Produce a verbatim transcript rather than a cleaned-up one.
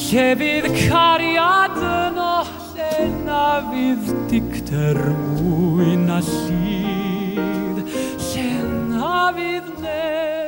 lle fydd cariad yno, lle na fydd dicter mwy na llid, lle na fydd neb.